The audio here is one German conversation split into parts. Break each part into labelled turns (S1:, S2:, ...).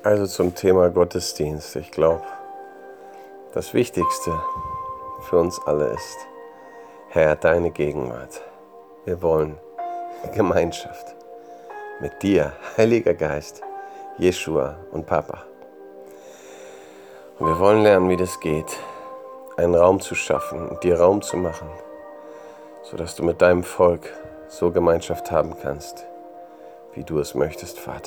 S1: Also zum Thema Gottesdienst. Ich glaube, das Wichtigste für uns alle ist, Herr, deine Gegenwart. Wir wollen Gemeinschaft mit dir, Heiliger Geist, Jeschua und Papa. Und wir wollen lernen, wie das geht, einen Raum zu schaffen und dir Raum zu machen, sodass du mit deinem Volk so Gemeinschaft haben kannst, wie du es möchtest, Vater.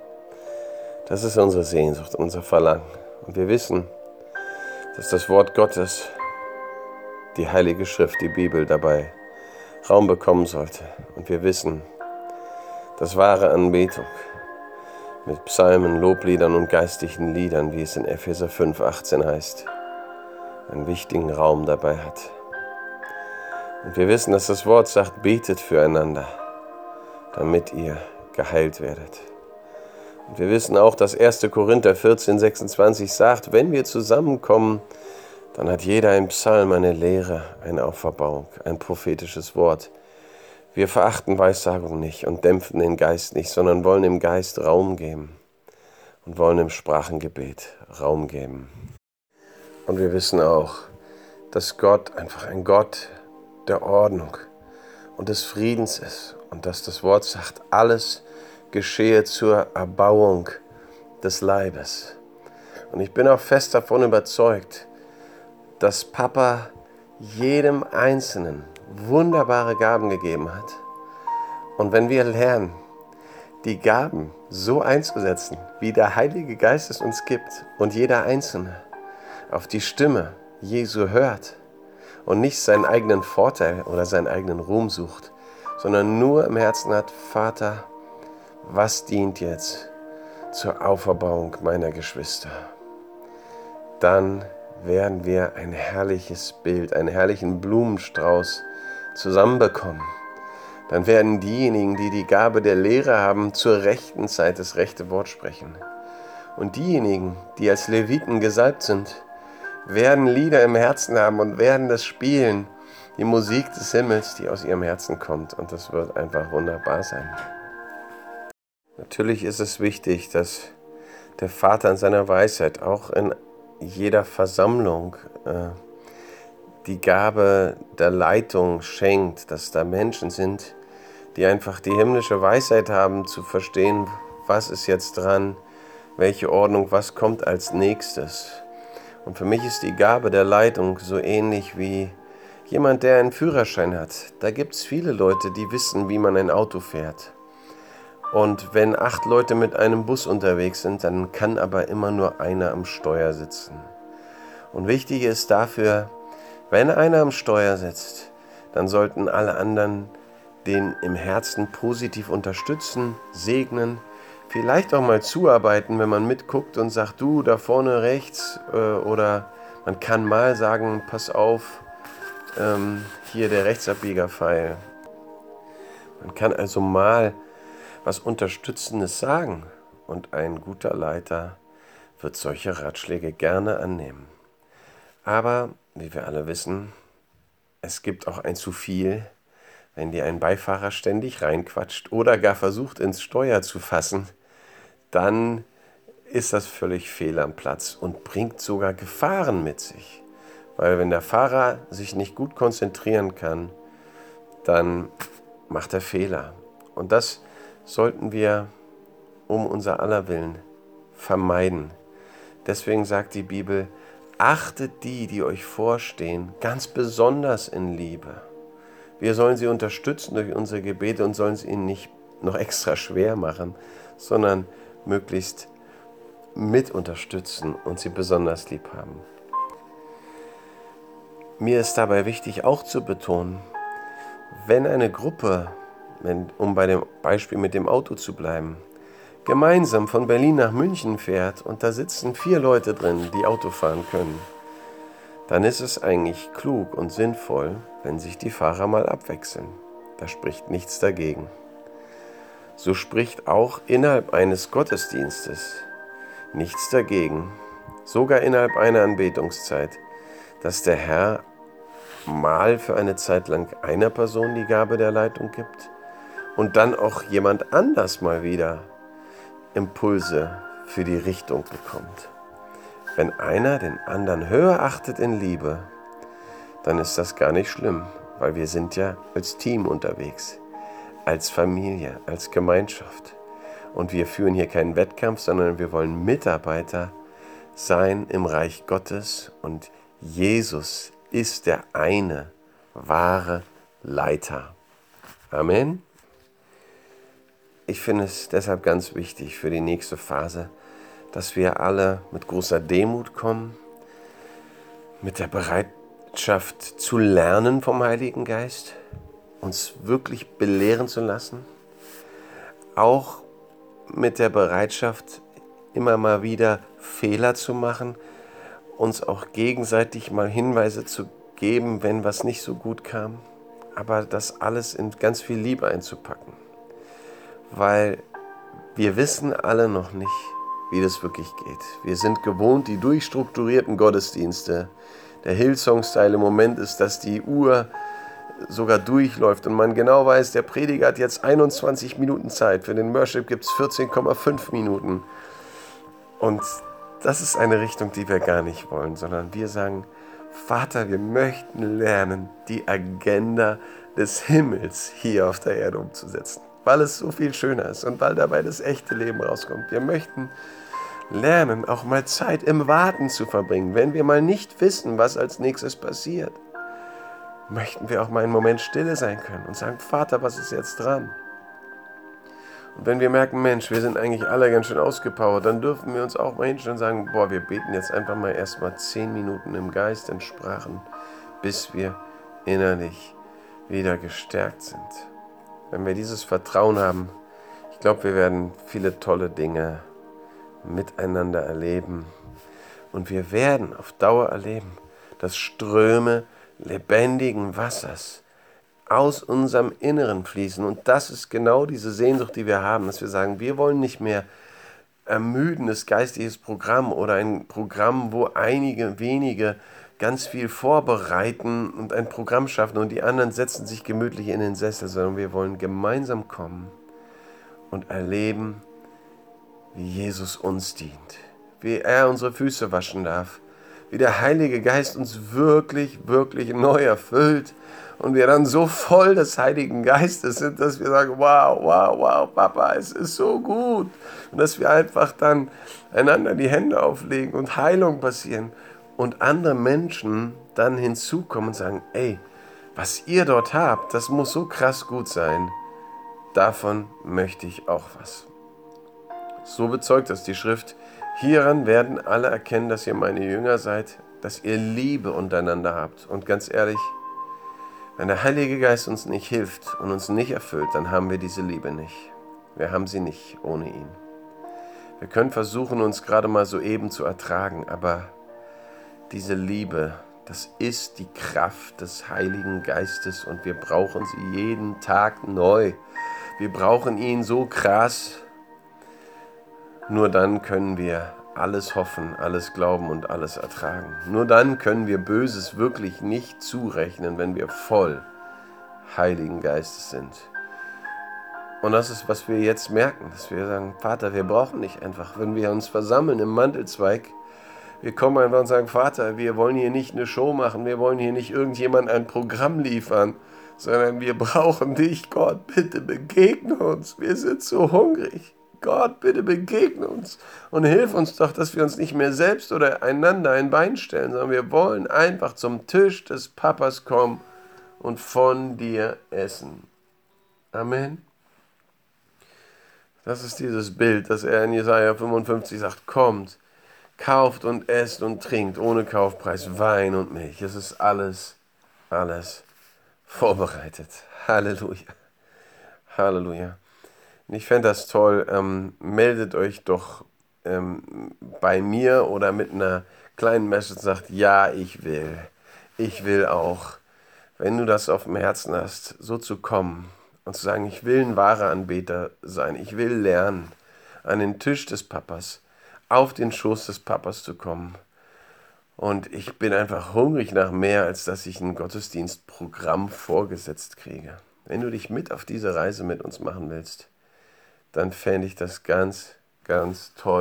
S1: Das ist unsere Sehnsucht, unser Verlangen. Und wir wissen, dass das Wort Gottes, die Heilige Schrift, die Bibel, dabei Raum bekommen sollte. Und wir wissen, dass wahre Anbetung mit Psalmen, Lobliedern und geistlichen Liedern, wie es in Epheser 5,18 heißt, einen wichtigen Raum dabei hat. Und wir wissen, dass das Wort sagt, betet füreinander, damit ihr geheilt werdet. Und wir wissen auch, dass 1. Korinther 14,26 sagt, wenn wir zusammenkommen, dann hat jeder ein Psalm, eine Lehre, eine Auferbauung, ein prophetisches Wort. Wir verachten Weissagung nicht und dämpfen den Geist nicht, sondern wollen im Geist Raum geben und wollen im Sprachengebet Raum geben. Und wir wissen auch, dass Gott einfach ein Gott der Ordnung und des Friedens ist und dass das Wort sagt, alles geschehe zur Erbauung des Leibes. Und ich bin auch fest davon überzeugt, dass Papa jedem Einzelnen wunderbare Gaben gegeben hat. Und wenn wir lernen, die Gaben so einzusetzen, wie der Heilige Geist es uns gibt und jeder Einzelne auf die Stimme Jesu hört und nicht seinen eigenen Vorteil oder seinen eigenen Ruhm sucht, sondern nur im Herzen hat, Vater, was dient jetzt zur Auferbauung meiner Geschwister? Dann werden wir ein herrliches Bild, einen herrlichen Blumenstrauß zusammenbekommen. Dann werden diejenigen, die die Gabe der Lehre haben, zur rechten Zeit das rechte Wort sprechen. Und diejenigen, die als Leviten gesalbt sind, werden Lieder im Herzen haben und werden das spielen, die Musik des Himmels, die aus ihrem Herzen kommt. Und das wird einfach wunderbar sein. Natürlich ist es wichtig, dass der Vater in seiner Weisheit auch in jeder Versammlung die Gabe der Leitung schenkt, dass da Menschen sind, die einfach die himmlische Weisheit haben, zu verstehen, was ist jetzt dran, welche Ordnung, was kommt als nächstes. Und für mich ist die Gabe der Leitung so ähnlich wie jemand, der einen Führerschein hat. Da gibt es viele Leute, die wissen, wie man ein Auto fährt. Und wenn 8 Leute mit einem Bus unterwegs sind, dann kann aber immer nur einer am Steuer sitzen. Und wichtig ist dafür, wenn einer am Steuer sitzt, dann sollten alle anderen den im Herzen positiv unterstützen, segnen, vielleicht auch mal zuarbeiten, wenn man mitguckt und sagt, du, da vorne rechts, oder man kann mal sagen, pass auf, hier der Rechtsabbiegerpfeil. Man kann also mal was Unterstützendes sagen und ein guter Leiter wird solche Ratschläge gerne annehmen. Aber, wie wir alle wissen, es gibt auch ein zu viel, wenn dir ein Beifahrer ständig reinquatscht oder gar versucht ins Steuer zu fassen, dann ist das völlig fehl am Platz und bringt sogar Gefahren mit sich. Weil wenn der Fahrer sich nicht gut konzentrieren kann, dann macht er Fehler. Und das sollten wir um unser aller Willen vermeiden. Deswegen sagt die Bibel, achtet die euch vorstehen, ganz besonders in Liebe. Wir sollen sie unterstützen durch unsere Gebete und sollen es ihnen nicht noch extra schwer machen, sondern möglichst mit unterstützen und sie besonders lieb haben. Mir ist dabei wichtig auch zu betonen, wenn eine Gruppe, um bei dem Beispiel mit dem Auto zu bleiben, gemeinsam von Berlin nach München fährt und da sitzen 4 Leute drin, die Auto fahren können, dann ist es eigentlich klug und sinnvoll, wenn sich die Fahrer mal abwechseln. Da spricht nichts dagegen. So spricht auch innerhalb eines Gottesdienstes nichts dagegen, sogar innerhalb einer Anbetungszeit, dass der Herr mal für eine Zeit lang einer Person die Gabe der Leitung gibt und dann auch jemand anders mal wieder Impulse für die Richtung bekommt. Wenn einer den anderen höher achtet in Liebe, dann ist das gar nicht schlimm, weil wir sind ja als Team unterwegs, als Familie, als Gemeinschaft. Und wir führen hier keinen Wettkampf, sondern wir wollen Mitarbeiter sein im Reich Gottes. Und Jesus ist der eine wahre Leiter. Amen. Ich finde es deshalb ganz wichtig für die nächste Phase, dass wir alle mit großer Demut kommen, mit der Bereitschaft zu lernen vom Heiligen Geist, uns wirklich belehren zu lassen, auch mit der Bereitschaft, immer mal wieder Fehler zu machen, uns auch gegenseitig mal Hinweise zu geben, wenn was nicht so gut kam, aber das alles in ganz viel Liebe einzupacken. Weil wir wissen alle noch nicht, wie das wirklich geht. Wir sind gewohnt, die durchstrukturierten Gottesdienste. Der Hillsong-Style im Moment ist, dass die Uhr sogar durchläuft und man genau weiß, der Prediger hat jetzt 21 Minuten Zeit. Für den Worship gibt es 14,5 Minuten. Und das ist eine Richtung, die wir gar nicht wollen, sondern wir sagen, Vater, wir möchten lernen, die Agenda des Himmels hier auf der Erde umzusetzen, weil es so viel schöner ist und weil dabei das echte Leben rauskommt. Wir möchten lernen, auch mal Zeit im Warten zu verbringen. Wenn wir mal nicht wissen, was als nächstes passiert, möchten wir auch mal einen Moment stille sein können und sagen, Vater, was ist jetzt dran? Und wenn wir merken, Mensch, wir sind eigentlich alle ganz schön ausgepowert, dann dürfen wir uns auch mal hinstellen und sagen, boah, wir beten jetzt einfach mal erstmal 10 Minuten im Geist, in Sprachen, bis wir innerlich wieder gestärkt sind. Wenn wir dieses Vertrauen haben, ich glaube, wir werden viele tolle Dinge miteinander erleben. Und wir werden auf Dauer erleben, dass Ströme lebendigen Wassers aus unserem Inneren fließen. Und das ist genau diese Sehnsucht, die wir haben, dass wir sagen, wir wollen nicht mehr ermüdendes geistiges Programm oder ein Programm, wo einige wenige ganz viel vorbereiten und ein Programm schaffen und die anderen setzen sich gemütlich in den Sessel, sondern wir wollen gemeinsam kommen und erleben, wie Jesus uns dient, wie er unsere Füße waschen darf, wie der Heilige Geist uns wirklich, wirklich neu erfüllt und wir dann so voll des Heiligen Geistes sind, dass wir sagen, wow, wow, wow, Papa, es ist so gut. Und dass wir einfach dann einander die Hände auflegen und Heilung passieren und andere Menschen dann hinzukommen und sagen, ey, was ihr dort habt, das muss so krass gut sein. Davon möchte ich auch was. So bezeugt das die Schrift. Hieran werden alle erkennen, dass ihr meine Jünger seid, dass ihr Liebe untereinander habt. Und ganz ehrlich, wenn der Heilige Geist uns nicht hilft und uns nicht erfüllt, dann haben wir diese Liebe nicht. Wir haben sie nicht ohne ihn. Wir können versuchen, uns gerade mal so eben zu ertragen, aber diese Liebe, das ist die Kraft des Heiligen Geistes und wir brauchen sie jeden Tag neu. Wir brauchen ihn so krass. Nur dann können wir alles hoffen, alles glauben und alles ertragen. Nur dann können wir Böses wirklich nicht zurechnen, wenn wir voll Heiligen Geistes sind. Und das ist, was wir jetzt merken, dass wir sagen, Vater, wir brauchen nicht einfach, wenn wir uns versammeln im Mandelzweig, wir kommen einfach und sagen, Vater, wir wollen hier nicht eine Show machen, wir wollen hier nicht irgendjemand ein Programm liefern, sondern wir brauchen dich, Gott, bitte begegne uns, wir sind so hungrig. Gott, bitte begegne uns und hilf uns doch, dass wir uns nicht mehr selbst oder einander ein Bein stellen, sondern wir wollen einfach zum Tisch des Papas kommen und von dir essen. Amen. Das ist dieses Bild, das er in Jesaja 55 sagt, kommt, kauft und esst und trinkt ohne Kaufpreis Wein und Milch. Es ist alles vorbereitet. Halleluja. Halleluja. Und ich fände das toll, meldet euch doch bei mir oder mit einer kleinen Message und sagt, ja, ich will auch, wenn du das auf dem Herzen hast, so zu kommen und zu sagen, ich will ein wahrer Anbeter sein, ich will lernen, an den Tisch des Papas, auf den Schoß des Papas zu kommen. Und ich bin einfach hungrig nach mehr, als dass ich ein Gottesdienstprogramm vorgesetzt kriege. Wenn du dich mit auf diese Reise mit uns machen willst, dann fände ich das ganz, ganz toll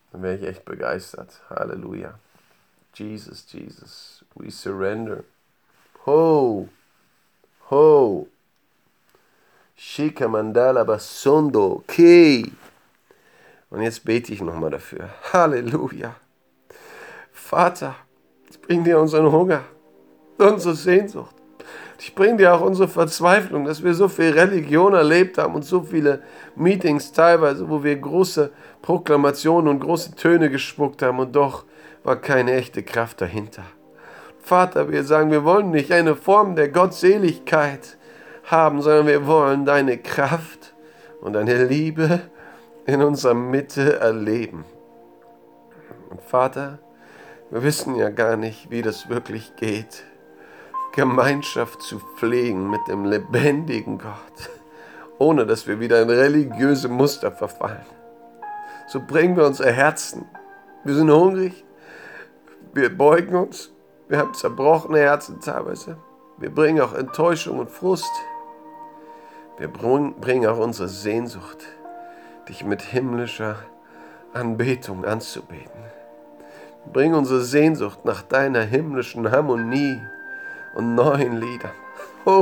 S1: dann wäre ich echt begeistert. Halleluja. Jesus, Jesus, we surrender. Ho, ho. Shika mandala basondo, ki. Und jetzt bete ich nochmal dafür. Halleluja. Vater, ich bringe dir unseren Hunger, unsere Sehnsucht. Ich bringe dir auch unsere Verzweiflung, dass wir so viel Religion erlebt haben und so viele Meetings teilweise, wo wir große Proklamationen und große Töne gespuckt haben und doch war keine echte Kraft dahinter. Vater, wir sagen, wir wollen nicht eine Form der Gottseligkeit haben, sondern wir wollen deine Kraft und deine Liebe in unserer Mitte erleben. Und Vater, wir wissen ja gar nicht, wie das wirklich geht, Gemeinschaft zu pflegen mit dem lebendigen Gott, ohne dass wir wieder in religiöse Muster verfallen. So bringen wir unsere Herzen. Wir sind hungrig, wir beugen uns, wir haben zerbrochene Herzen teilweise. Wir bringen auch Enttäuschung und Frust. Wir bringen auch unsere Sehnsucht, dich mit himmlischer Anbetung anzubeten. Wir bringen unsere Sehnsucht nach deiner himmlischen Harmonie und neuen Liedern. Oh,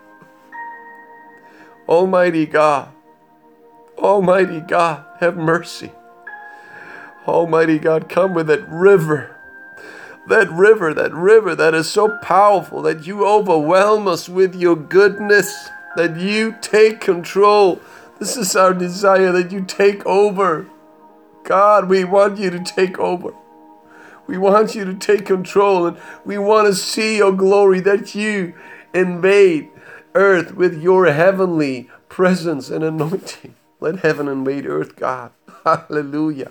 S1: Almighty God, have mercy. Almighty God, come with that river that is so powerful that you overwhelm us with your goodness, that you take control. This is our desire, that you take over. God, we want you to take over. We want you to take control, and we want to see your glory, that you invade earth with your heavenly presence and anointing. Let heaven invade earth, God. Hallelujah.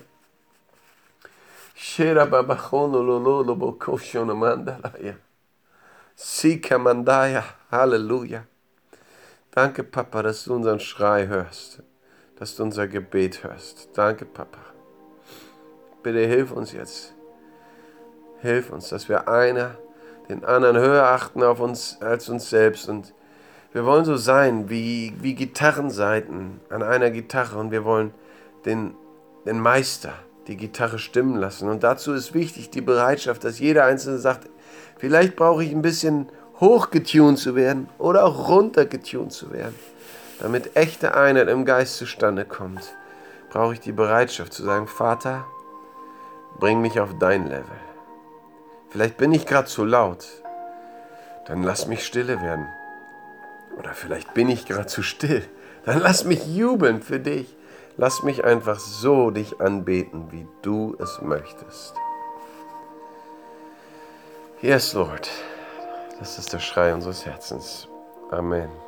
S1: Halleluja. Danke, Papa, dass du unseren Schrei hörst, dass du unser Gebet hörst. Danke, Papa. Bitte hilf uns jetzt. Hilf uns, dass wir einer den anderen höher achten auf uns als uns selbst. Und wir wollen so sein wie Gitarrensaiten an einer Gitarre. Und wir wollen den Meister die Gitarre stimmen lassen. Und dazu ist wichtig die Bereitschaft, dass jeder Einzelne sagt, vielleicht brauche ich ein bisschen hochgetunt zu werden oder auch runtergetunt zu werden. Damit echte Einheit im Geist zustande kommt, brauche ich die Bereitschaft zu sagen, Vater, bring mich auf dein Level. Vielleicht bin ich gerade zu laut, dann lass mich stille werden. Oder vielleicht bin ich gerade zu still, dann lass mich jubeln für dich. Lass mich einfach so dich anbeten, wie du es möchtest. Yes, Lord. Das ist der Schrei unseres Herzens. Amen.